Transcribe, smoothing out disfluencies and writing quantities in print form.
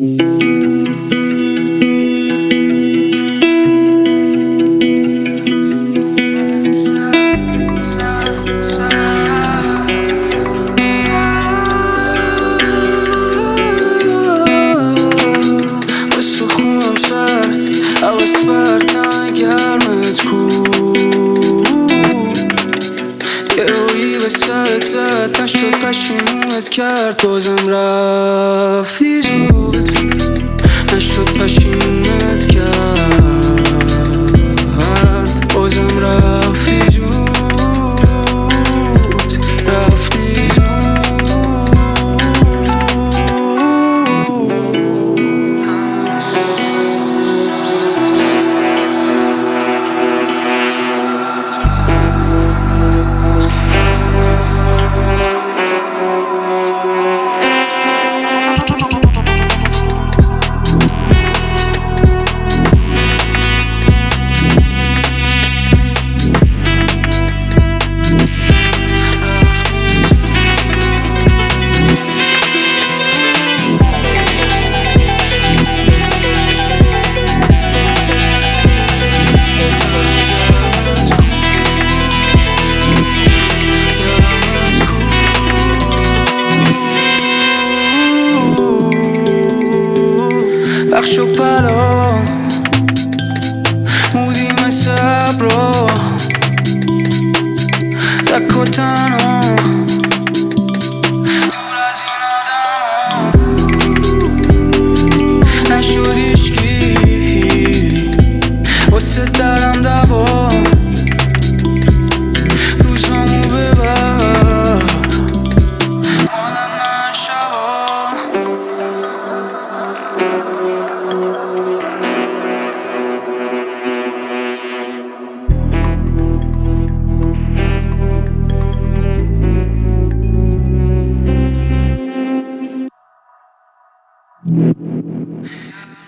حواس بر تن گرمت کو یه رویی به سرت زد نشد پشیمونت کرد بازم رفتی زود نشد پشیمونت کرد بازم رفتی زود رفتی زود بخش و پران بودیم صبرا تک و تنها دور از این آدم نشد هیچکی واسه درم دوا روزامو ببر مال من شبا Yeah.